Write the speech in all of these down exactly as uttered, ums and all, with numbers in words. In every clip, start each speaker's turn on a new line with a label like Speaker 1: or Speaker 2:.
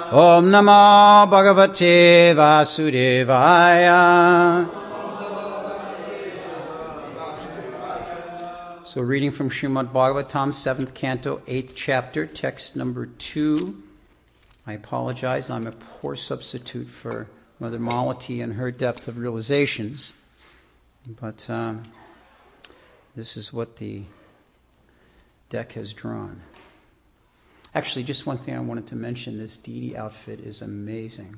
Speaker 1: Om Namo Bhagavate Vasudevaya. So reading from Srimad Bhagavatam, seventh canto, eighth chapter, text number two. I apologize, I'm a poor substitute for Mother Malati and her depth of realizations. But um, this is what the deck has drawn. Actually, just one thing I wanted to mention, this deity outfit is amazing.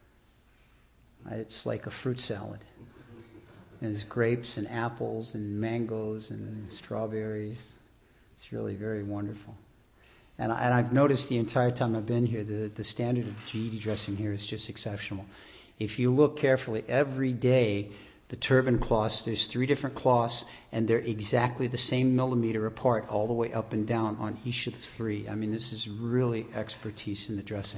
Speaker 1: It's like a fruit salad. There's grapes and apples and mangoes and strawberries. It's really very wonderful. And, I, and I've noticed the entire time I've been here, the, the standard of deity dressing here is just exceptional. If you look carefully, every day the turban cloths, there's three different cloths, and they're exactly the same millimeter apart all the way up and down on each of the three. I mean, this is really expertise in the dressing.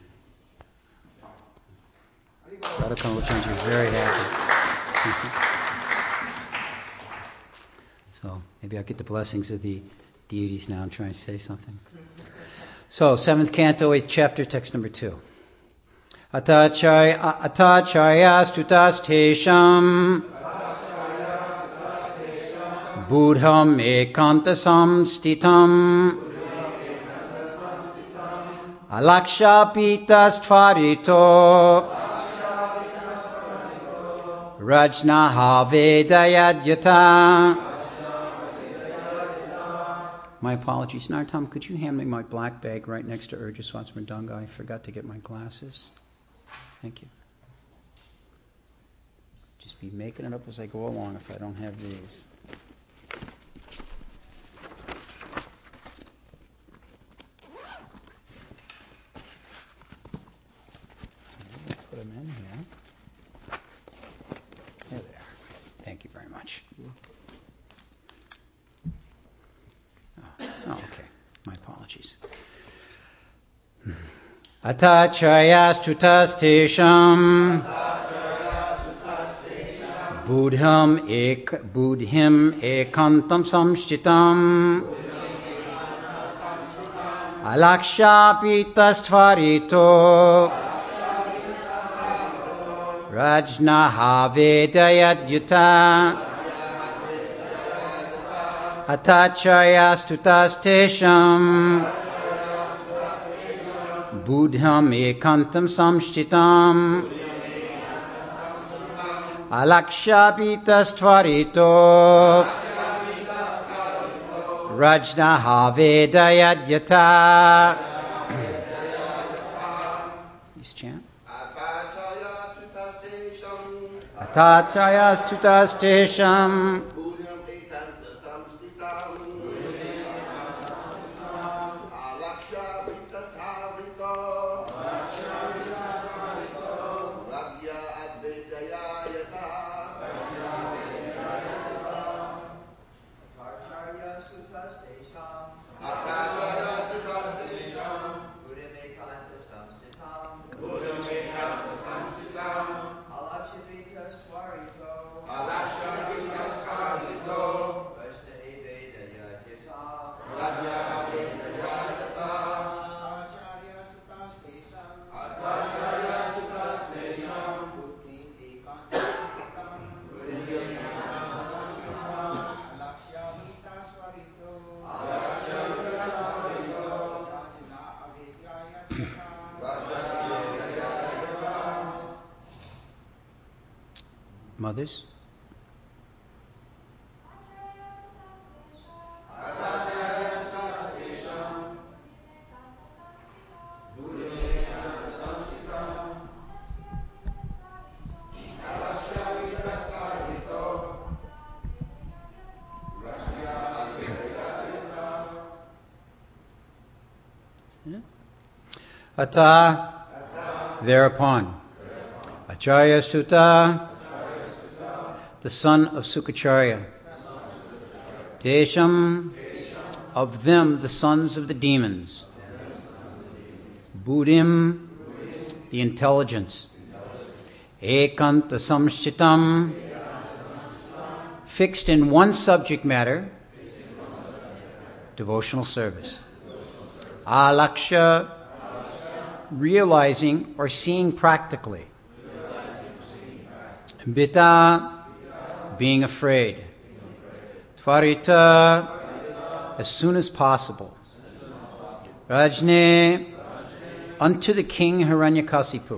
Speaker 1: Radhakana will change you very happy. So maybe I'll get the blessings of the deities now and try and say something. So, seventh canto, eighth chapter, text number two. Atacharya stutas tesham Budham ekanta samstitam Alaksha pitas tvarito Rajna havedayadyata. My apologies. Nartam, could you hand me my black bag right next to Urjaswat's Mridanga? I forgot to get my glasses. Thank you. Just be making it up as I go along if I don't have these. Put them in here. There they are. Thank you very much. Oh, oh okay. My apologies. Atacharya stutas tesham Budham ek Budhim ekantam samshchitam Alaksha pitas tvarito Rajna havedayadyuta. Atacharya stutas tesham Budham ekantam samshchitam Alaksha pitas tvarito Rajna havedayadyata. Please chant. Atacharya stutas tesham Mothers? Ata, thereupon. Acharya Suta, the son of Sukacharya. Tesham, of them the sons of the demons. Buddhim, the intelligence. Ekanta samshchitam, fixed in one subject matter, devotional service. Alaksha, realizing or seeing practically. Bita, being afraid. Tvarita, as soon as possible. Rajne, unto the king Hiranyakasipu.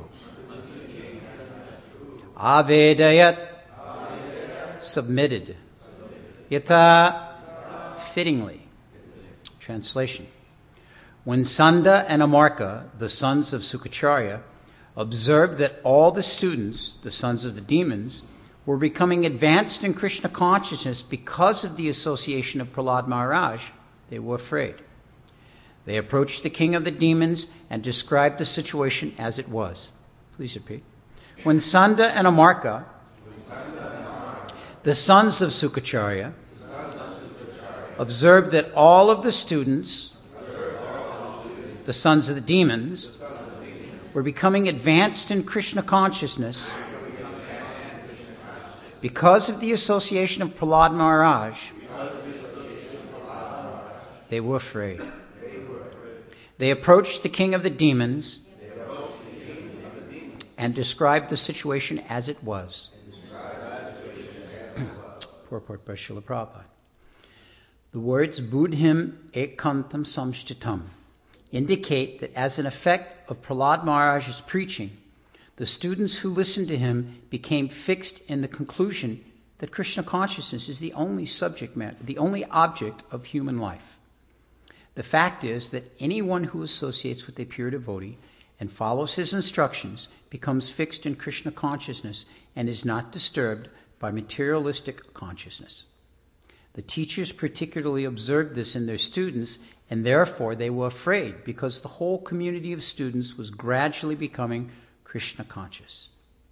Speaker 1: Avedayat, submitted. Yata, fittingly. Translation. When Sanda and Amarka, the sons of Sukacharya, observed that all the students, the sons of the demons, were becoming advanced in Krishna consciousness because of the association of Prahlad Maharaj, they were afraid. They approached the king of the demons and described the situation as it was. Please repeat. When Sanda and Amarka, the sons of Sukacharya, observed that all of the students, the sons of the demons, were becoming advanced in Krishna consciousness because of the association of Prahlad Maharaj, they were afraid. They approached the king of the demons and described the situation as it was. Purport by Srila Prabhupada. The words Buddhim ekantam samshtitam indicate that as an effect of Prahlad Maharaj's preaching, the students who listened to him became fixed in the conclusion that Krishna consciousness is the only subject matter, the only object of human life. The fact is that anyone who associates with a pure devotee and follows his instructions becomes fixed in Krishna consciousness and is not disturbed by materialistic consciousness. The teachers particularly observed this in their students, and therefore they were afraid because the whole community of students was gradually becoming Krishna conscious.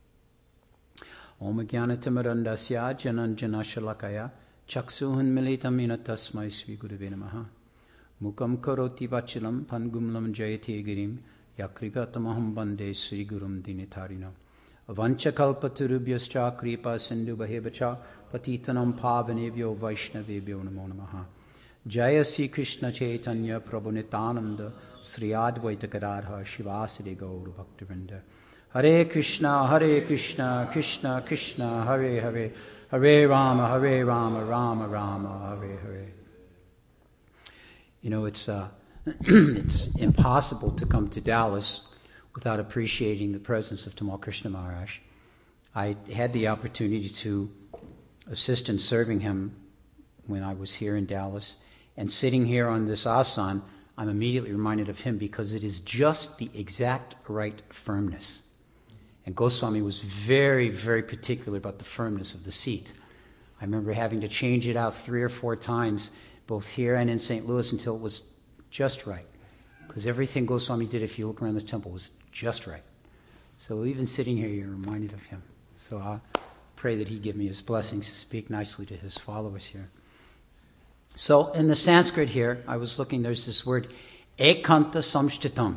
Speaker 1: Om Jnanatimirandasya Jananjana Shalakaya Chaksuhun Militamina Tasmai Sri Gurave Namaha Mukam Karoti Vachilam Pangumlam Jayate Girim Yakripatamaham Bande Sri Gurum Dinitarinam Avanchakalpaturubhyascha Kripa Sindhu Bahevacha Patitanam Pavanebhyo Vaishnavebhyo Namo Namaha Jaya Sri Krishna Chaitanya Prabhu Nityananda Sri Advaita Gadadhar Shivasade Gaura Bhaktivinoda Hare Krishna Hare Krishna Krishna Krishna Hare Hare Hare Rama Hare Rama Rama Rama Hare Hare. You know, it's uh, it's impossible to come to Dallas without appreciating the presence of Tamal Krishna Maharaj. I had the opportunity to assist in serving him when I was here in Dallas, and sitting here on this asan, I'm immediately reminded of him because it is just the exact right firmness. And Goswami was very, very particular about the firmness of the seat. I remember having to change it out three or four times, both here and in Saint Louis, until it was just right. Because everything Goswami did, if you look around this temple, was just right. So even sitting here, you're reminded of him. So I pray that he give me his blessings to speak nicely to his followers here. So in the Sanskrit here, I was looking, there's this word, ekanta samshtitam.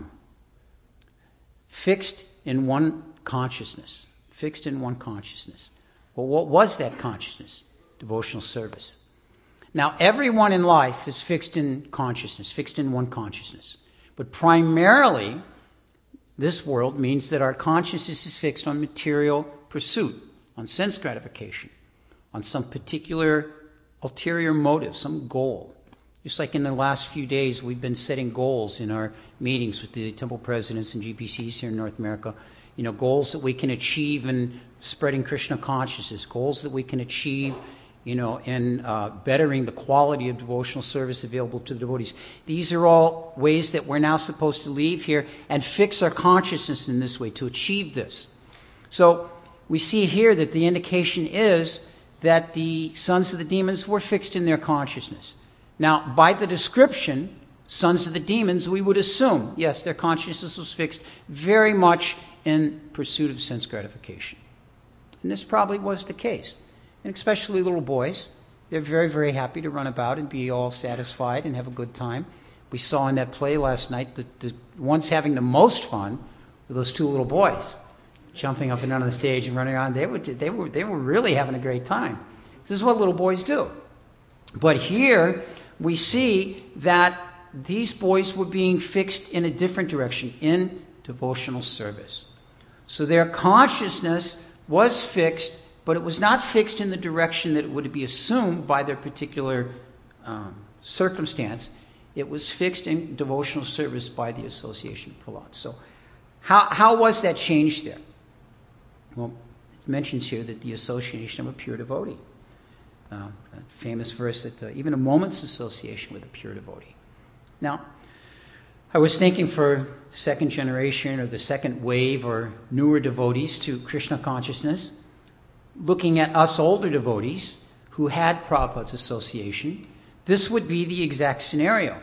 Speaker 1: Fixed in one consciousness. Fixed in one consciousness. Well, what was that consciousness? Devotional service. Now, everyone in life is fixed in consciousness, fixed in one consciousness. But primarily, this world means that our consciousness is fixed on material pursuit, on sense gratification, on some particular ulterior motive, some goal. Just like in the last few days, we've been setting goals in our meetings with the temple presidents and G P Cs here in North America. You know, goals that we can achieve in spreading Krishna consciousness, goals that we can achieve, you know, in uh, bettering the quality of devotional service available to the devotees. These are all ways that we're now supposed to leave here and fix our consciousness in this way to achieve this. So we see here that the indication is that the sons of the demons were fixed in their consciousness. Now, by the description, sons of the demons, we would assume, yes, their consciousness was fixed very much in pursuit of sense gratification. And this probably was the case. And especially little boys, they're very, very happy to run about and be all satisfied and have a good time. We saw in that play last night that the ones having the most fun were those two little boys, jumping up and down on the stage and running around. They were, they were, they were really having a great time. This is what little boys do. But here we see that these boys were being fixed in a different direction, in devotional service. So their consciousness was fixed, but it was not fixed in the direction that it would be assumed by their particular um, circumstance. It was fixed in devotional service by the association of Prahlad. So how, how was that changed there? Well, it mentions here that the association of a pure devotee. Uh, a famous verse that uh, even a moment's association with a pure devotee. Now, I was thinking for second generation or the second wave or newer devotees to Krishna consciousness, looking at us older devotees who had Prabhupada's association, this would be the exact scenario.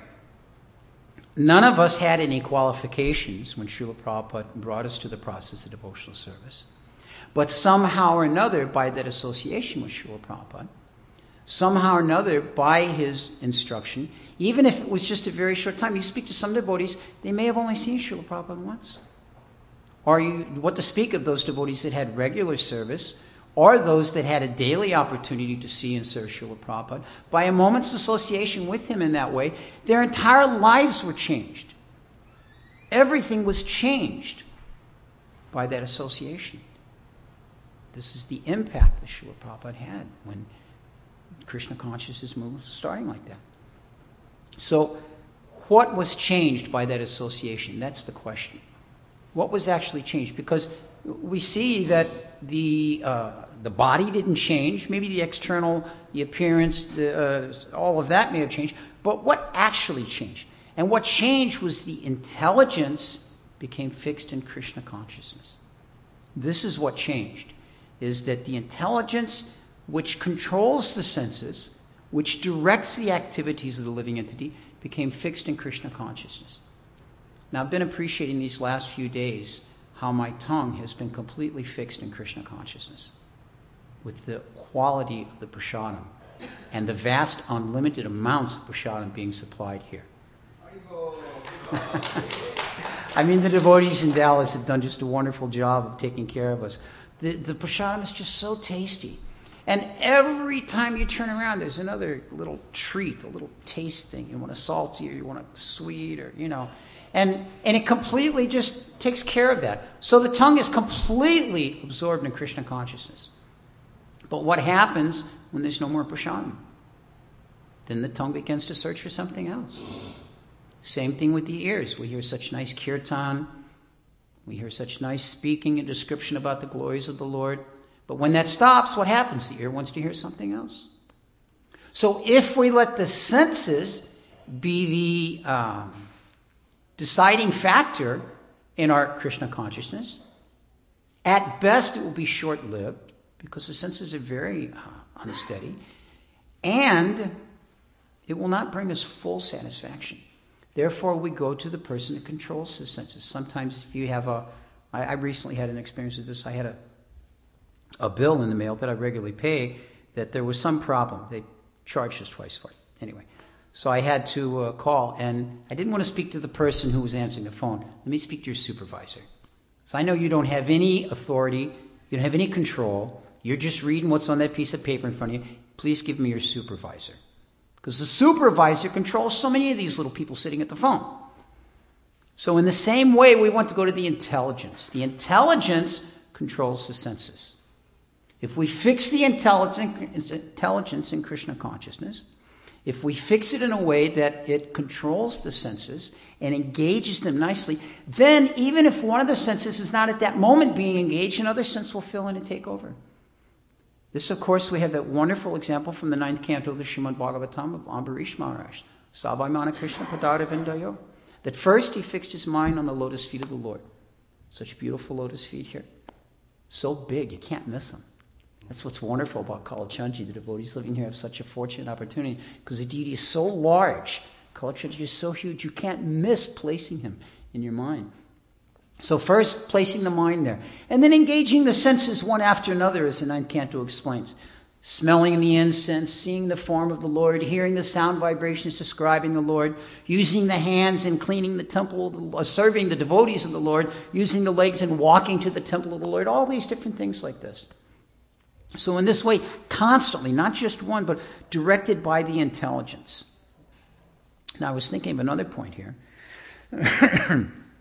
Speaker 1: None of us had any qualifications when Srila Prabhupada brought us to the process of devotional service. But somehow or another, by that association with Srila Prabhupada, somehow or another, by his instruction, even if it was just a very short time, you speak to some devotees, they may have only seen Srila Prabhupada once. Or you, what to speak of those devotees that had regular service, or those that had a daily opportunity to see and serve Srila Prabhupada. By a moment's association with him in that way, their entire lives were changed. Everything was changed by that association. This is the impact that Srila Prabhupada had when Krishna consciousness movement was starting like that. So, what was changed by that association? That's the question. What was actually changed? Because we see that the uh, the body didn't change. Maybe the external, the appearance, the, uh, all of that may have changed. But what actually changed? And what changed was the intelligence became fixed in Krishna consciousness. This is what changed, is that the intelligence which controls the senses, which directs the activities of the living entity, became fixed in Krishna consciousness. Now, I've been appreciating these last few days how my tongue has been completely fixed in Krishna consciousness with the quality of the prasadam and the vast unlimited amounts of prasadam being supplied here. I mean, the devotees in Dallas have done just a wonderful job of taking care of us. The, the prasadam is just so tasty. And every time you turn around, there's another little treat, a little taste thing. You want a salty or you want a sweet or, you know. And and it completely just takes care of that. So the tongue is completely absorbed in Krishna consciousness. But what happens when there's no more prasadam? Then the tongue begins to search for something else. Same thing with the ears. We hear such nice kirtan. We hear such nice speaking and description about the glories of the Lord. But when that stops, what happens? The ear wants to hear something else. So if we let the senses be the um, deciding factor in our Krishna consciousness, at best it will be short-lived because the senses are very uh, unsteady, and it will not bring us full satisfaction. Therefore, we go to the person that controls the senses. Sometimes if you have a... I, I recently had an experience with this. I had a a bill in the mail that I regularly pay, that there was some problem. They charged us twice for it. Anyway, so I had to uh, call, and I didn't want to speak to the person who was answering the phone. Let me speak to your supervisor. So I know you don't have any authority, you don't have any control. You're just reading what's on that piece of paper in front of you. Please give me your supervisor. Because the supervisor controls so many of these little people sitting at the phone. So in the same way, we want to go to the intelligence. The intelligence controls the senses. If we fix the intelligence in Krishna consciousness, if we fix it in a way that it controls the senses and engages them nicely, then even if one of the senses is not at that moment being engaged, another sense will fill in and take over. This, of course, we have that wonderful example from the ninth canto of the Srimad Bhagavatam of Ambarish Maharaj, Sabhaimana Krishna Padara Vindayo, that first he fixed his mind on the lotus feet of the Lord. Such beautiful lotus feet here. So big, you can't miss them. That's what's wonderful about Kalachandji. The devotees living here have such a fortunate opportunity because the deity is so large. Kalachandji is so huge, you can't miss placing him in your mind. So first, placing the mind there. And then engaging the senses one after another, as the ninth canto explains. Smelling the incense, seeing the form of the Lord, hearing the sound vibrations describing the Lord, using the hands in cleaning the temple, uh, serving the devotees of the Lord, using the legs and walking to the temple of the Lord, all these different things like this. So in this way, constantly, not just one, but directed by the intelligence. Now I was thinking of another point here. Prahlad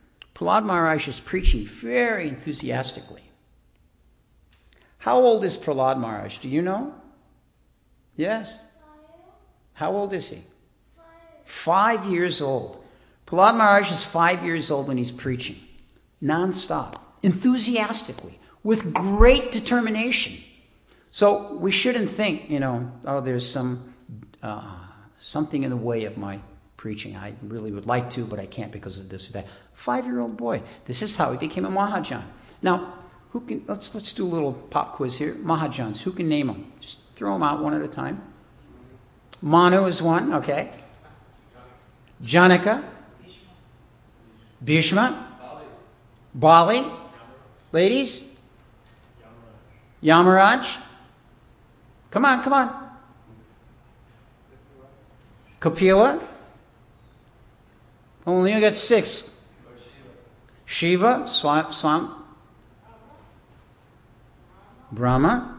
Speaker 1: Prahlad Maharaj is preaching very enthusiastically. How old is Prahlad Maharaj? Do you know? Yes? How old is he? Five years old. Prahlad Maharaj is five years old and he's preaching. Non-stop. Enthusiastically. With great determination. So we shouldn't think, you know, oh, there's some uh, something in the way of my preaching. I really would like to, but I can't because of this or that. Five-year-old boy. This is how he became a Mahajan. Now, who can? Let's let's do a little pop quiz here. Mahajans. Who can name them? Just throw them out one at a time. Manu is one. Okay. Janaka. Bhishma. Bali. Ladies. Yamaraj. Come on, come on. Kapila. Only I got six. Shiva, Swam, Swam, Brahma.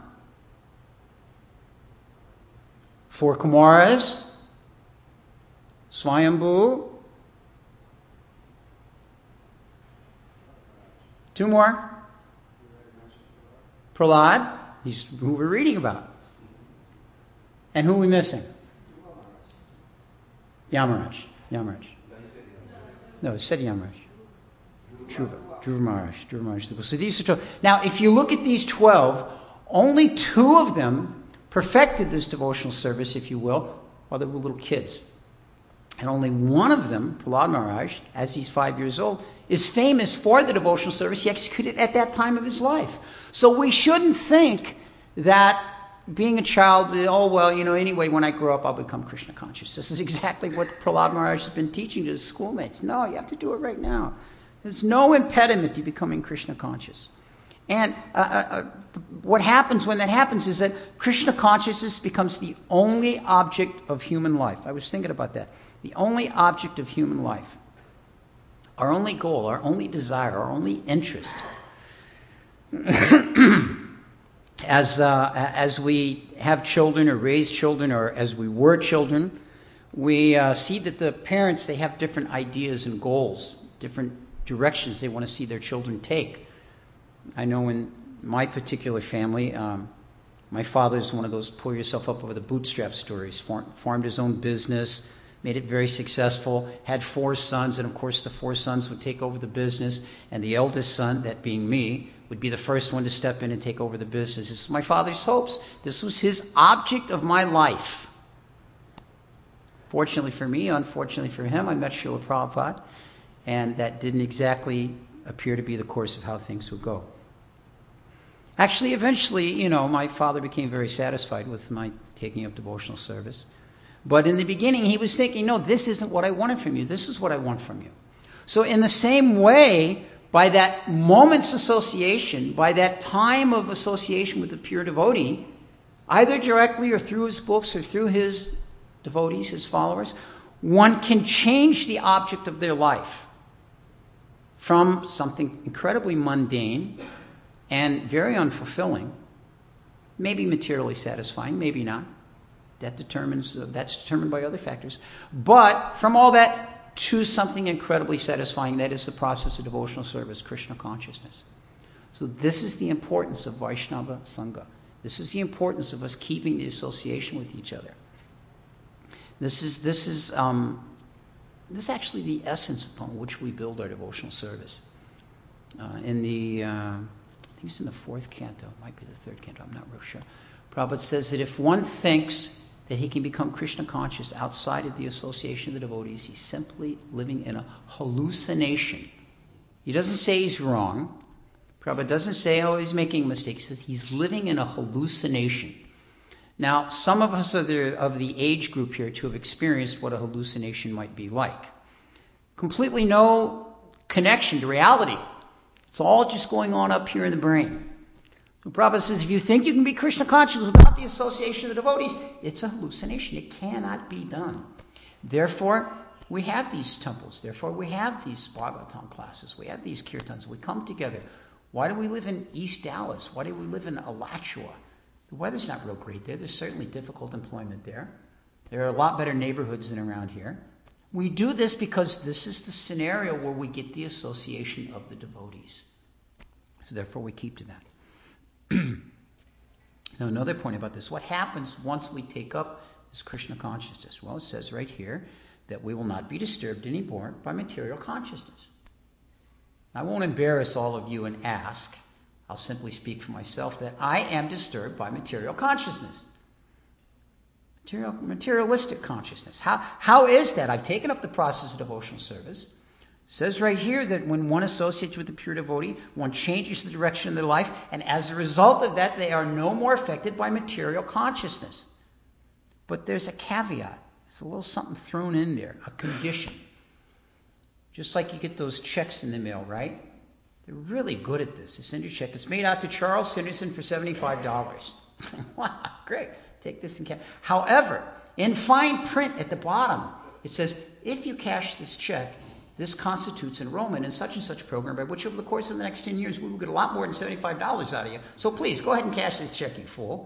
Speaker 1: Four Kumaras. Swayambhu. Two more. Prahlad. He's who we're reading about. And who are we missing? Yamaraj. Yamaraj. No, it said Yamaraj. Dhruva. Dhruva Maharaj. Dhruva Maharaj. So these are twelve. Now, if you look at these twelve, only two of them perfected this devotional service, if you will, while they were little kids. And only one of them, Prahlad Maharaj, as he's five years old, is famous for the devotional service he executed at that time of his life. So we shouldn't think that being a child, oh, well, you know, anyway, when I grow up, I'll become Krishna conscious. This is exactly what Prahlad Maharaj has been teaching to his schoolmates. No, you have to do it right now. There's no impediment to becoming Krishna conscious. And uh, uh, what happens when that happens is that Krishna consciousness becomes the only object of human life. I was thinking about that. The only object of human life. Our only goal, our only desire, our only interest. As uh, as we have children or raise children or as we were children, we uh, see that the parents, they have different ideas and goals, different directions they want to see their children take. I know in my particular family, um, my father's one of those pull yourself up over the bootstrap stories, form, formed his own business, made it very successful, had four sons, and of course the four sons would take over the business, and the eldest son, that being me, would be the first one to step in and take over the business. This is my father's hopes. This was his object of my life. Fortunately for me, unfortunately for him, I met Srila Prabhupada, and that didn't exactly appear to be the course of how things would go. Actually, eventually, you know, my father became very satisfied with my taking up devotional service. But in the beginning, he was thinking, no, this isn't what I wanted from you. This is what I want from you. So in the same way, by that moment's association, by that time of association with the pure devotee, either directly or through his books or through his devotees, his followers, one can change the object of their life from something incredibly mundane and very unfulfilling, maybe materially satisfying, maybe not. That determines, uh, that's determined by other factors. But from all that to something incredibly satisfying, that is the process of devotional service, Krishna consciousness. So this is the importance of Vaishnava Sangha. This is the importance of us keeping the association with each other. This is this is um, this is actually the essence upon which we build our devotional service. Uh, in the, uh, I think it's in the fourth canto, it might be the third canto, I'm not real sure. Prabhupada says that if one thinks that he can become Krishna conscious outside of the association of the devotees, he's simply living in a hallucination. He doesn't say he's wrong. Prabhupada doesn't say, oh, he's making mistakes. He says he's living in a hallucination. Now, some of us are the, of the age group here to have experienced what a hallucination might be like. Completely no connection to reality. It's all just going on up here in the brain. Prabhupada says, if you think you can be Krishna conscious without the association of the devotees, it's a hallucination. It cannot be done. Therefore, we have these temples. Therefore, we have these Bhagavatam classes. We have these kirtans. We come together. Why do we live in East Dallas? Why do we live in Alachua? The weather's not real great there. There's certainly difficult employment there. There are a lot better neighborhoods than around here. We do this because this is the scenario where we get the association of the devotees. So therefore we keep to that. Now another point about this. What happens once we take up this Krishna consciousness? Well, it says right here that we will not be disturbed anymore by material consciousness. I won't embarrass all of you and ask. I'll simply speak for myself that I am disturbed by material consciousness. Material, materialistic consciousness. How, how is that? I've taken up the process of devotional service. It says right here that when one associates with the pure devotee, one changes the direction of their life, and as a result of that, they are no more affected by material consciousness. But there's a caveat. There's a little something thrown in there, a condition. Just like you get those checks in the mail, right? They're really good at this. They send you a check. It's made out to Charles Sanderson for seventy-five dollars. Wow, great. Take this in cash. However, in fine print at the bottom, it says, if you cash this check, this constitutes enrollment in such and such program, by which over the course of the next ten years, we will get a lot more than seventy-five dollars out of you. So please, go ahead and cash this check, you fool.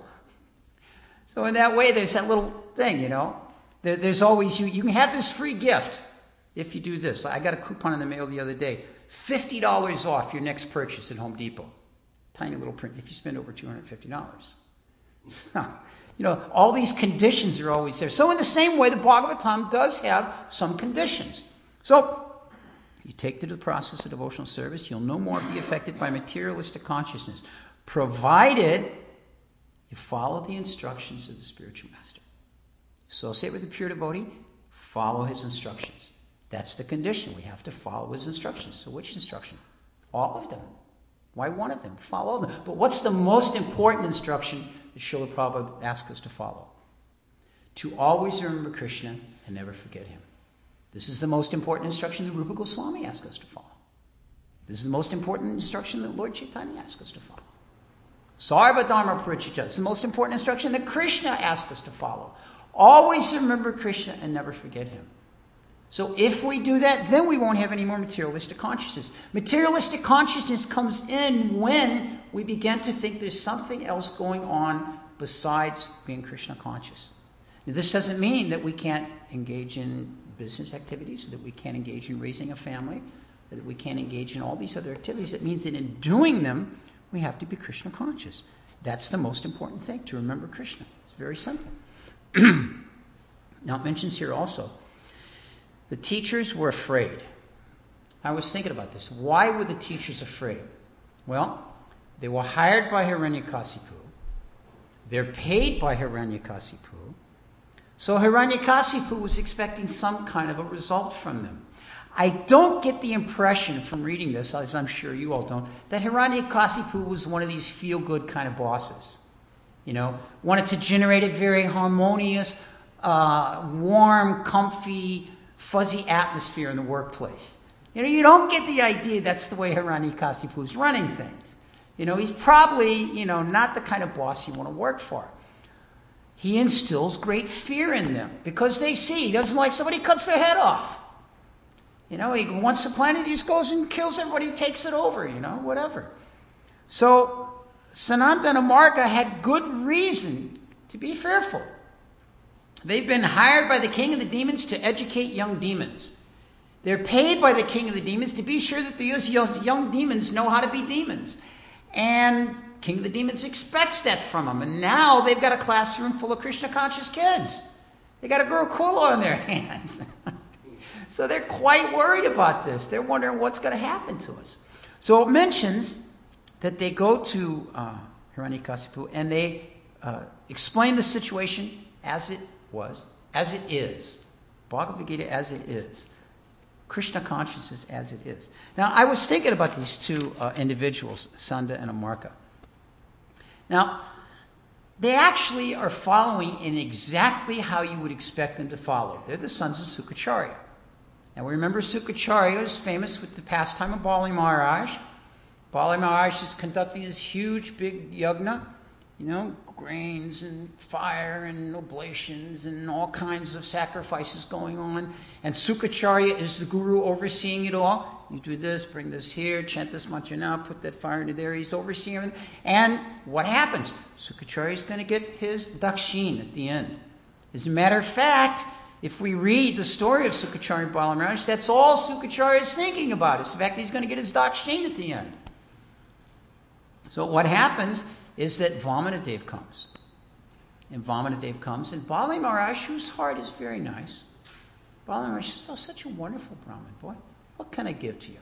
Speaker 1: So in that way, there's that little thing, you know. There, there's always, you, you can have this free gift if you do this. I got a coupon in the mail the other day. fifty dollars off your next purchase at Home Depot. Tiny little print if you spend over two hundred fifty dollars. So, you know, all these conditions are always there. So in the same way, the Bhagavatam does have some conditions. So you take to the process of devotional service, you'll no more be affected by materialistic consciousness, provided you follow the instructions of the spiritual master. Associate with the pure devotee, follow his instructions. That's the condition. We have to follow his instructions. So which instruction? All of them. Why one of them? Follow them. But what's the most important instruction that Srila Prabhupada asks us to follow? To always remember Krishna and never forget him. This is the most important instruction that Rupa Goswami asks us to follow. This is the most important instruction that Lord Chaitanya asks us to follow. Sarva Dharma Parityajya. It's the most important instruction that Krishna asks us to follow. Always remember Krishna and never forget him. So if we do that, then we won't have any more materialistic consciousness. Materialistic consciousness comes in when we begin to think there's something else going on besides being Krishna conscious. Now, this doesn't mean that we can't engage in business activities, that we can't engage in raising a family, that we can't engage in all these other activities. It means that in doing them, we have to be Krishna conscious. That's the most important thing, to remember Krishna. It's very simple. Now it mentions here also, the teachers were afraid. I was thinking about this. Why were the teachers afraid? Well, they were hired by Hiranyakasipu. They're paid by Hiranyakasipu. So Hiranyakasipu was expecting some kind of a result from them. I don't get the impression from reading this, as I'm sure you all don't, that Hiranyakasipu was one of these feel-good kind of bosses. You know, wanted to generate a very harmonious, uh, warm, comfy, fuzzy atmosphere in the workplace. You know, you don't get the idea that's the way Hiranyakasipu is running things. You know, he's probably, you know, not the kind of boss you want to work for. He instills great fear in them because they see he doesn't like somebody cuts their head off. You know, he wants the planet, he just goes and kills everybody, takes it over, you know, whatever. So Sanatana Marga had good reason to be fearful. They've been hired by the king of the demons to educate young demons. They're paid by the king of the demons to be sure that those young demons know how to be demons. And king of the demons expects that from them. And now they've got a classroom full of Krishna conscious kids. They got a Gurukula on their hands. So they're quite worried about this. They're wondering what's going to happen to us. So it mentions that they go to uh, Hiranyakasipu and they uh, explain the situation as it was, as it is. Bhagavad Gita as it is. Krishna consciousness as it is. Now, I was thinking about these two uh, individuals, Sanda and Amarka. Now, they actually are following in exactly how you would expect them to follow. They're the sons of Sukacharya. Now, we remember Sukacharya is famous with the pastime of Bali Maharaj. Bali Maharaj is conducting this huge, big yagna, you know, grains and fire and oblations and all kinds of sacrifices going on. And Sukacharya is the guru overseeing it all. You do this, bring this here, chant this mantra now, put that fire into there. He's overseeing everything. And what happens? Sukacharya is going to get his dakshin at the end. As a matter of fact, if we read the story of Sukacharya and Bala Maharaj, that's all Sukacharya is thinking about. Is the fact that he's going to get his Dakshin at the end. So what happens is that Vamanadev comes. And Vamanadev comes, and Bala Maharaj, whose heart is very nice, Bala Maharaj says, oh, such a wonderful Brahmin, boy. What can I give to you?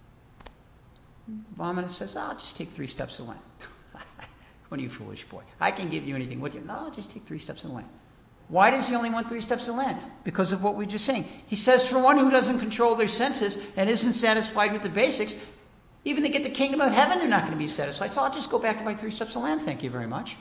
Speaker 1: Vamana says, oh, I'll just take three steps of land. What are you, foolish boy? I can give you anything. What do you? No, I'll just take three steps of land. Why does he only want three steps of land? Because of what we were just saying. He says, for one who doesn't control their senses and isn't satisfied with the basics, even to get the kingdom of heaven, they're not going to be satisfied. So I'll just go back to my three steps of land. Thank you very much.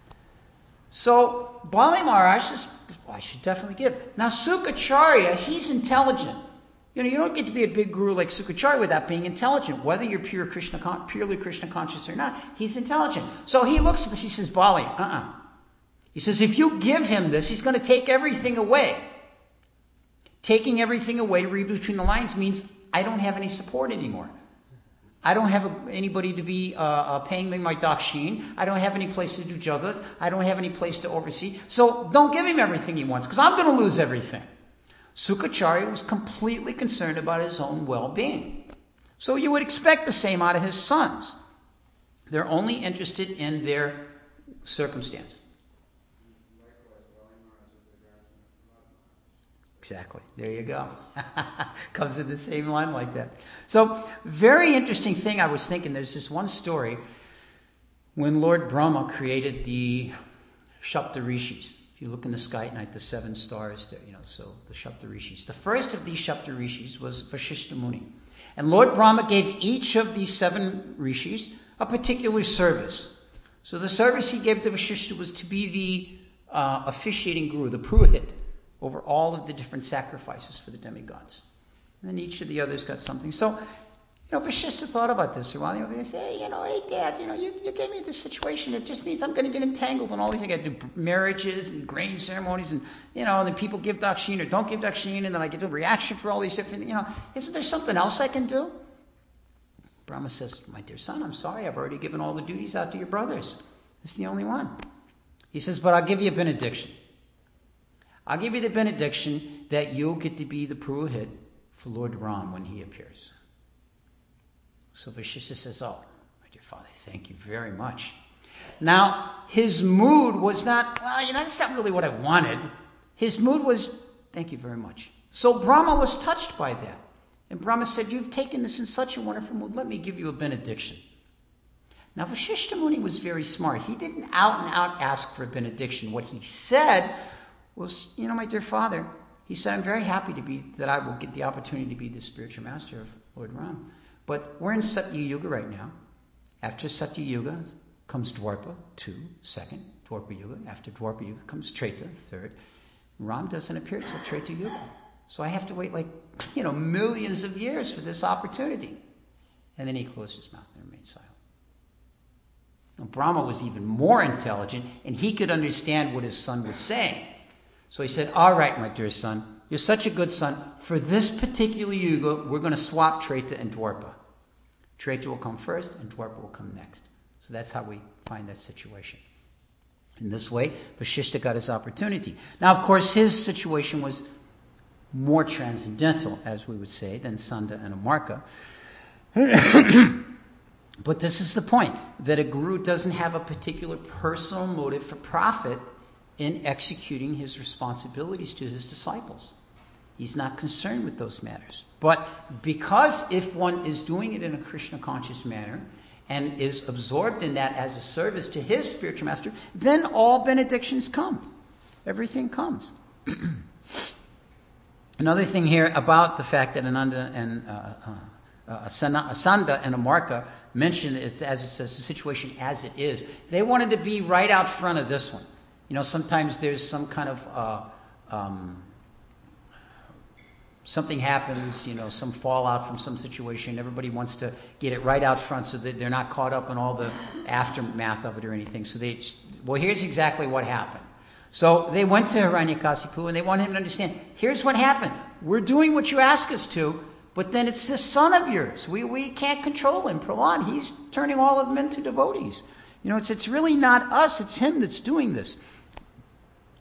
Speaker 1: So Bali Maharaj says, well, I should definitely give. Now Sukacharya, he's intelligent. You know, you don't get to be a big guru like Sukacharya without being intelligent. Whether you're pure Krishna, purely Krishna conscious or not, he's intelligent. So he looks at this, he says, Bali, uh-uh. He says, if you give him this, he's going to take everything away. Taking everything away, read between the lines, means I don't have any support anymore. I don't have a, anybody to be uh, uh, paying me my dakshin. I don't have any place to do juggles. I don't have any place to oversee. So don't give him everything he wants, because I'm going to lose everything. Sukacharya was completely concerned about his own well-being. So you would expect the same out of his sons. They're only interested in their circumstance. Exactly. There you go. Comes in the same line like that. So, very interesting thing I was thinking. There's this one story when Lord Brahma created the Shapta Rishis. If you look in the sky at night, the seven stars there, you know, so the Shapta Rishis. The first of these Shapta Rishis was Vashishta Muni. And Lord Brahma gave each of these seven Rishis a particular service. So the service he gave to Vashishta was to be the uh, officiating guru, the Purohit, over all of the different sacrifices for the demigods. And then each of the others got something. So, you know, Vashishta thought about this for a while. You know, he said, hey, you know, hey, Dad, you know, you, you gave me this situation. It just means I'm going to get entangled in all these. I got to do marriages and grain ceremonies, and, you know, and then people give dakshin or don't give dakshin, and then I get a reaction for all these different, you know, isn't there something else I can do? Brahma says, my dear son, I'm sorry. I've already given all the duties out to your brothers. This is the only one. He says, but I'll give you a benediction. I'll give you the benediction that you'll get to be the Purohit for Lord Ram when he appears. So Vashishta says, oh, my dear father, thank you very much. Now, his mood was not, well, you know, that's not really what I wanted. His mood was, thank you very much. So Brahma was touched by that. And Brahma said, you've taken this in such a wonderful mood, let me give you a benediction. Now, Vashishta Muni was very smart. He didn't out and out ask for a benediction. What he said was, you know, my dear father, he said, I'm very happy to be, that I will get the opportunity to be the spiritual master of Lord Ram. But we're in Satya Yuga right now. After Satya Yuga comes Dwarpa, two, second, Dwarpa Yuga. After Dwarpa Yuga comes Treta, third. Ram doesn't appear till Treta Yuga. So I have to wait like, you know, millions of years for this opportunity. And then he closed his mouth and remained silent. Now, Brahma was even more intelligent, and he could understand what his son was saying. So he said, all right, my dear son, you're such a good son. For this particular yuga, we're going to swap Treta and Dwarpa. Treta will come first, and Dwarpa will come next. So that's how we find that situation. In this way, Vashishta got his opportunity. Now, of course, his situation was more transcendental, as we would say, than Sanda and Amarka. But this is the point, that a guru doesn't have a particular personal motive for profit in executing his responsibilities to his disciples. He's not concerned with those matters. But because if one is doing it in a Krishna conscious manner and is absorbed in that as a service to his spiritual master, then all benedictions come. Everything comes. Another thing here about the fact that Ananda and uh, uh, Asanda and Amarka mention it as it says the situation as it is. They wanted to be right out front of this one. You know, sometimes there's some kind of uh, um, something happens, you know, some fallout from some situation. Everybody wants to get it right out front so that they're not caught up in all the aftermath of it or anything. So they, well, here's exactly what happened. So they went to Hiranyakasipu and they wanted him to understand, here's what happened. We're doing what you ask us to, but then it's this son of yours. We we can't control him. Prahlad, he's turning all of them into devotees. You know, it's it's really not us, it's him that's doing this.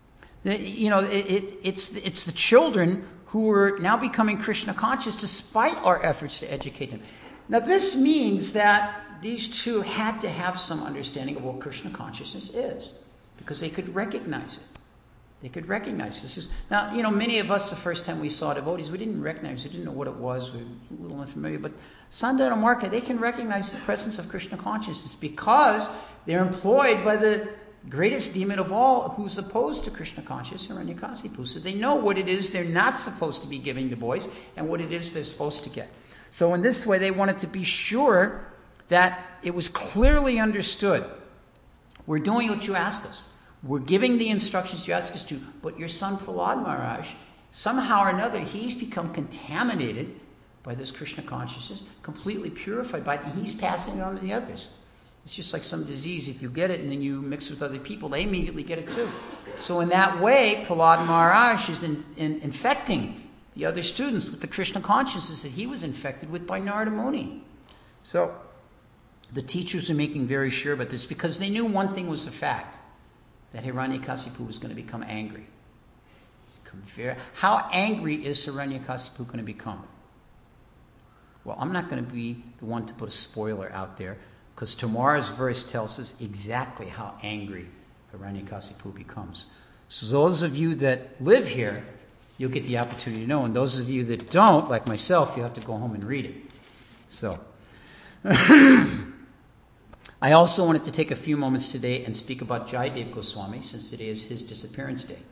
Speaker 1: You know, it, it, it's, it's the children who are now becoming Krishna conscious despite our efforts to educate them. Now, this means that these two had to have some understanding of what Krishna consciousness is, because they could recognize it. They could recognize this. Is, now, you know, many of us, the first time we saw devotees, we didn't recognize, we didn't know what it was, we were a little unfamiliar, but Sandana and Marka, they can recognize the presence of Krishna consciousness because they're employed by the greatest demon of all who's opposed to Krishna consciousness, Hiranyakasipu. So they know what it is they're not supposed to be giving the boys and what it is they're supposed to get. So in this way, they wanted to be sure that it was clearly understood. We're doing what you ask us. We're giving the instructions you ask us to, but your son Prahlad Maharaj, somehow or another, he's become contaminated by this Krishna consciousness, completely purified by it, and he's passing it on to the others. It's just like some disease. If you get it and then you mix with other people, they immediately get it too. So in that way, Prahlad Maharaj is in, in, infecting the other students with the Krishna consciousness that he was infected with by Narada Muni. So the teachers are making very sure about this because they knew one thing was a fact, that Hiranyakasipu was going to become angry. Very, how angry is Hiranyakasipu going to become? Well, I'm not going to be the one to put a spoiler out there, because tomorrow's verse tells us exactly how angry Hiranyakasipu becomes. So those of you that live here, you'll get the opportunity to know. And those of you that don't, like myself, you have to go home and read it. So, I also wanted to take a few moments today and speak about Jayadev Goswami, since today is his disappearance day.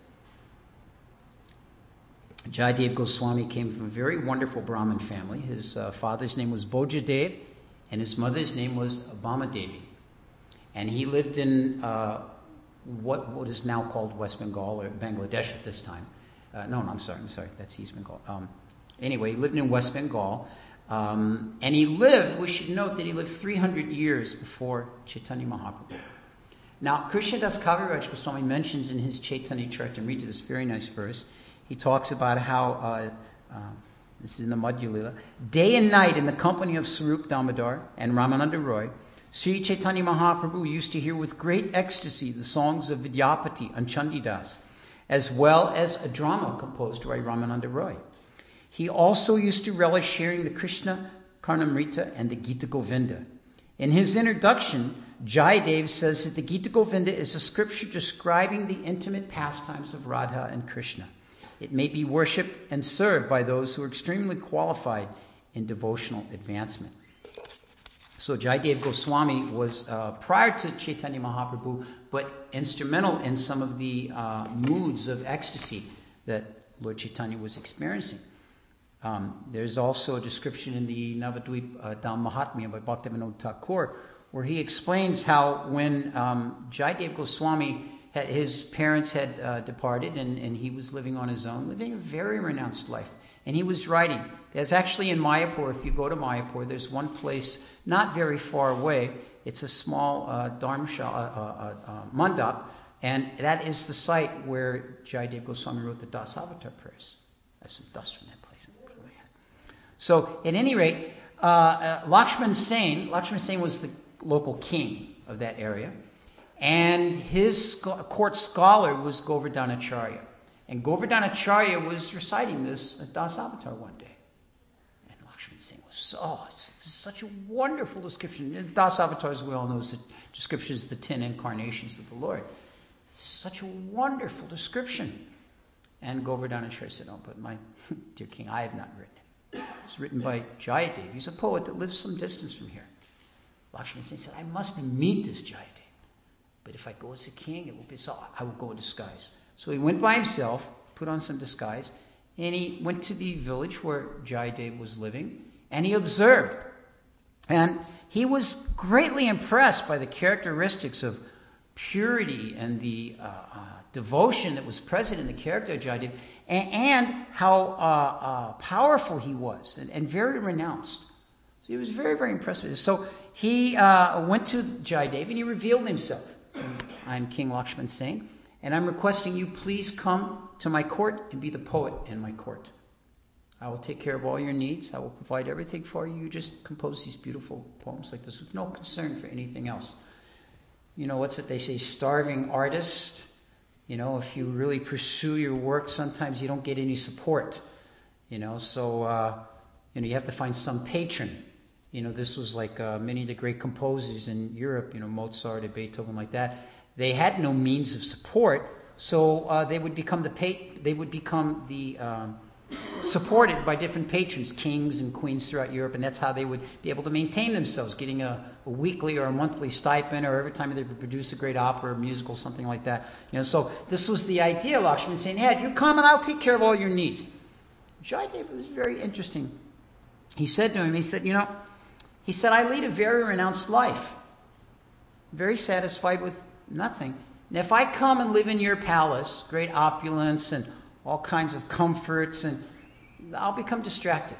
Speaker 1: Jayadev Goswami came from a very wonderful Brahmin family. His uh, father's name was Bojadev, and his mother's name was Bhamadevi. And he lived in uh, what what is now called West Bengal or Bangladesh at this time. Uh, no, no, I'm sorry, I'm sorry, that's East Bengal. Um, anyway, he lived in West Bengal, um, and he lived, we should note that he lived three hundred years before Chaitanya Mahaprabhu. Now, Krishnadas Kaviraj Goswami mentions in his Chaitanya Charitamrita this very nice verse. He talks about how, uh, uh, this is in the Madhya Lila, day and night in the company of Swarup Damodar and Ramananda Roy, Sri Chaitanya Mahaprabhu used to hear with great ecstasy the songs of Vidyapati and Chandidas, as well as a drama composed by Ramananda Roy. He also used to relish hearing the Krishna Karnamrita and the Gita Govinda. In his introduction, Jayadev says that the Gita Govinda is a scripture describing the intimate pastimes of Radha and Krishna. It may be worshipped and served by those who are extremely qualified in devotional advancement. So Jayadev Goswami was, uh, prior to Chaitanya Mahaprabhu, but instrumental in some of the uh, moods of ecstasy that Lord Chaitanya was experiencing. Um, there's also a description in the Navadvip uh, Dham Mahatmya by Bhaktivinoda Thakur, where he explains how when um, Jayadev Goswami, had, his parents had uh, departed and, and he was living on his own, living a very renounced life. And he was writing. There's actually in Mayapur, if you go to Mayapur, there's one place not very far away. It's a small uh, dharmashala, uh, uh, uh, mandap, and that is the site where Jayadev Goswami wrote the Dasavatar prayers. There's some dust from that place. So, at any rate, uh, uh, Lakshman Sen, Lakshman Sen was the local king of that area, and his sc- court scholar was Govardhanacharya. And Govardhanacharya was reciting this at Dasavatar one day. And Lakshman Sen was so, oh, it's, it's such a wonderful description. Dasavatar, as we all know, is the description of the ten incarnations of the Lord. It's such a wonderful description. And Govardhanacharya said, oh, but my dear king, I have not written it. It's written by Jayadev. He's a poet that lives some distance from here. Lakshman Sen said, I must meet this Jayadev. But if I go as a king, it will be so. I will go in disguise. So he went by himself, put on some disguise, and he went to the village where Jayadev was living, and he observed. And he was greatly impressed by the characteristics of purity and the uh, uh, devotion that was present in the character of Jayadev, and, and how uh, uh, powerful he was, and, and very renounced. So he was very, very impressed with this. So he uh, went to Jayadev and he revealed himself. I'm King Lakshman Sen, and I'm requesting you please come to my court and be the poet in my court. I will take care of all your needs. I will provide everything for you. You just compose these beautiful poems like this with no concern for anything else. You know, what's it they say? Starving artist, You know, if you really pursue your work, sometimes you don't get any support. You know, so, uh, you know, you have to find some patron. You know, this was like uh, many of the great composers in Europe, you know, Mozart and Beethoven like that. They had no means of support, so uh, they would become the pa- they would become the um, supported by different patrons, kings and queens throughout Europe, and that's how they would be able to maintain themselves, getting a, a weekly or a monthly stipend, or every time they would produce a great opera or musical, something like that. You know, so this was the idea, Lakshman saying, "Hey, you come and I'll take care of all your needs." Jayadev was very interesting. He said to him, he said, you know, he said, "I lead a very renounced life, very satisfied with nothing. And if I come and live in your palace, great opulence and all kinds of comforts, and I'll become distracted.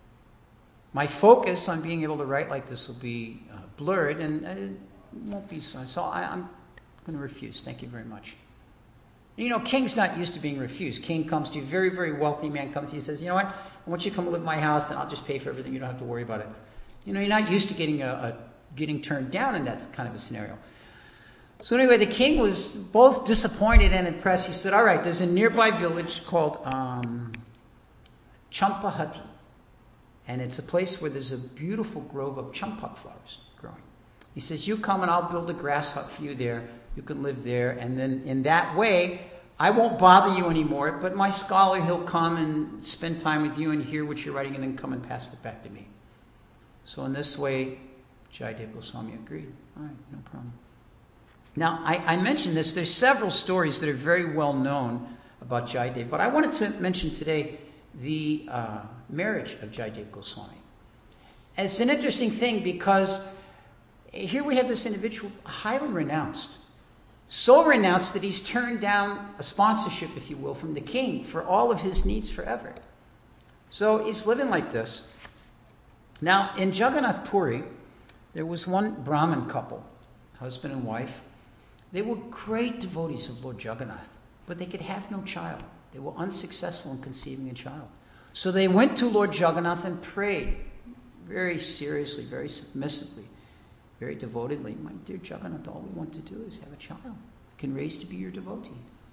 Speaker 1: My focus on being able to write like this will be uh, blurred, and it won't be so. So I, I'm going to refuse. Thank you very much." You know, king's not used to being refused. King comes to you, very, very wealthy man comes to you, he says, "You know what, I want you to come live in my house, and I'll just pay for everything. You don't have to worry about it." You know, you're not used to getting a, a getting turned down in that kind of a scenario. So anyway, the king was both disappointed and impressed. He said, "All right, there's a nearby village called um, Champahati, and it's a place where there's a beautiful grove of champak flowers growing. He says, you come and I'll build a grass hut for you there. You can live there, and then in that way, I won't bother you anymore, but my scholar, he'll come and spend time with you and hear what you're writing and then come and pass it back to me." So in this way, Jayadev Goswami agreed. All right, no problem. Now, I, I mentioned this. There's several stories that are very well known about Jayadev, but I wanted to mention today the uh, marriage of Jayadev Goswami. It's an interesting thing because here we have this individual highly renounced. So renounced that he's turned down a sponsorship, if you will, from the king for all of his needs forever. So he's living like this. Now, in Jagannath Puri, there was one Brahmin couple, husband and wife. They were great devotees of Lord Jagannath, but they could have no child. They were unsuccessful in conceiving a child. So they went to Lord Jagannath and prayed very seriously, very submissively, very devotedly. "My dear Jagannath, all we want to do is have a child. We can raise to be your devotee."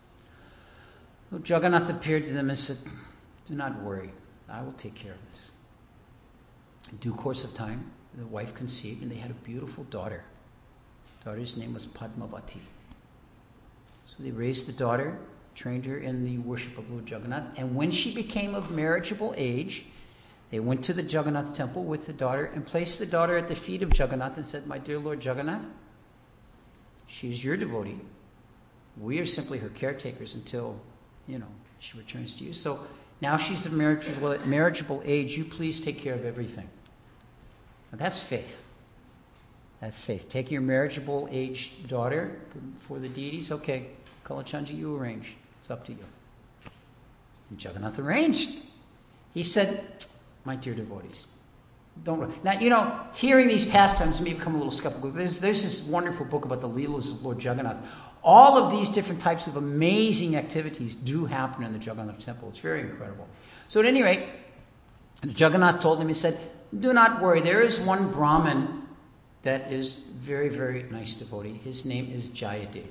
Speaker 1: So Jagannath appeared to them and said, "Do not worry. I will take care of this." In due course of time, the wife conceived, and they had a beautiful daughter. The daughter's name was Padmavati. So they raised the daughter, trained her in the worship of Lord Jagannath, and when she became of marriageable age, they went to the Jagannath temple with the daughter and placed the daughter at the feet of Jagannath and said, "My dear Lord Jagannath, she is your devotee. We are simply her caretakers until, you know, she returns to you. So now she's of marriageable, marriageable age. You please take care of everything." Now that's faith. That's faith. Take your marriageable age daughter for the deities. Okay, Kalachandji, you arrange. It's up to you. And Jagannath arranged. He said, "My dear devotees, don't worry." Now, you know, hearing these pastimes may become a little skeptical. There's, there's this wonderful book about the Leelas of Lord Jagannath. All of these different types of amazing activities do happen in the Jagannath temple. It's very incredible. So at any rate, Jagannath told him, he said, "Do not worry. There is one Brahmin that is very, very nice devotee. His name is Jayadev.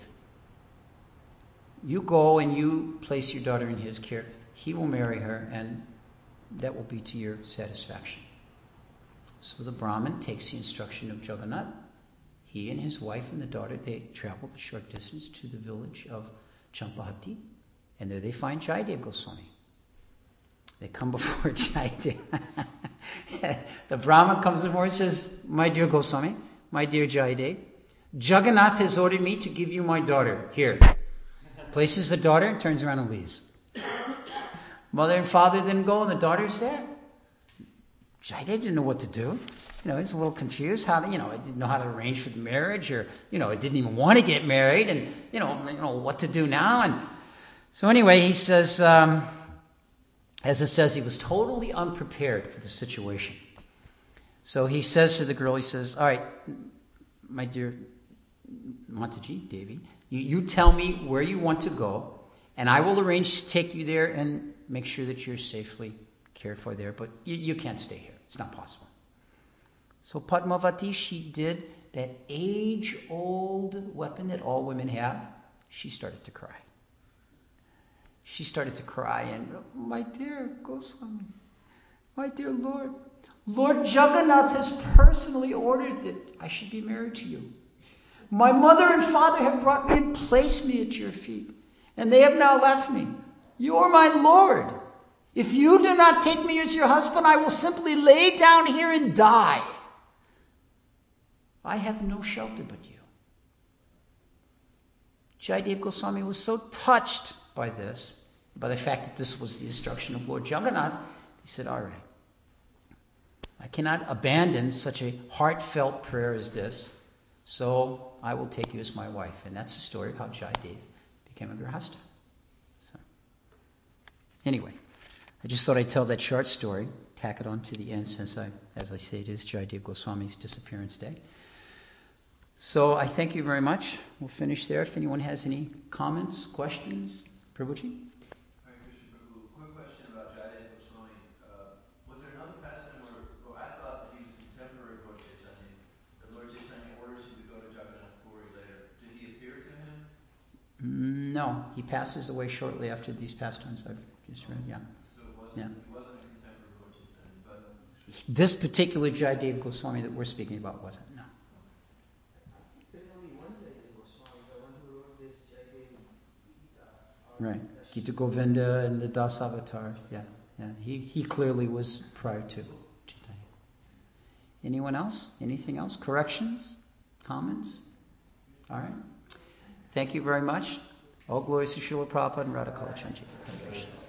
Speaker 1: You go and you place your daughter in his care. He will marry her, and that will be to your satisfaction." So the Brahmin takes the instruction of Jagannath. He and his wife and the daughter, they travel the short distance to the village of Champahati, and there they find Jayadev Goswami. They come before Jayadev. The Brahmin comes before and says, "My dear Goswami, my dear Jayadev, Jagannath has ordered me to give you my daughter. Here." Places the daughter, turns around and leaves. Mother and father didn't go, and the daughter's there. Jayadev didn't know what to do. You know, he's a little confused. How to, you know, he didn't know how to arrange for the marriage, or, you know, he didn't even want to get married, and, you know, you know what to do now. And so anyway, he says, um, as it says, he was totally unprepared for the situation. So he says to the girl, he says, "All right, my dear Mataji, Devi, you, you tell me where you want to go, and I will arrange to take you there and make sure that you're safely cared for there, but you, you can't stay here. It's not possible." So Padmavati, she did that age-old weapon that all women have. She started to cry. she started to cry, and my dear Goswami, my dear Lord, Lord Jagannath has personally ordered that I should be married to you. My mother and father have brought me and placed me at your feet, and they have now left me. You are my Lord. If you do not take me as your husband, I will simply lay down here and die. I have no shelter but you. Jayadev Goswami was so touched by this, by the fact that this was the instruction of Lord Jagannath, he said, all right, I cannot abandon such a heartfelt prayer as this, so I will take you as my wife. And that's the story of how Jayadev became a Grihastha. So, anyway, I just thought I'd tell that short story, tack it on to the end, since, I, as I say, it is Jayadev Goswami's disappearance day. So I thank you very much. We'll finish there. If anyone has any comments, questions, Prabhuji?
Speaker 2: Hare Krishna Prabhu. Quick question about Jayadev Goswami. Uh, was there another pastime where, well, I thought that he was contemporary of Lord Chaitanya, that Lord Chaitanya orders him to go to Jagannath Puri later. Did he appear to him?
Speaker 1: No, he passes away shortly after these pastimes I've just read. Yeah.
Speaker 2: So it wasn't,
Speaker 1: Yeah.
Speaker 2: he wasn't a contemporary of Lord Chaitanya, but
Speaker 1: This particular Jayadev Goswami that we're speaking about wasn't. No.
Speaker 3: There's only one Jayadev Goswami, the one who wrote this Jayadev Gita.
Speaker 1: Right. Gita Govinda and the Das Avatar. Yeah. Yeah. He he clearly was prior to Chaitanya. Anyone else? Anything else? Corrections? Comments? All right. Thank you very much. All glories to Srila Prabhupada and Radha Kalachandji.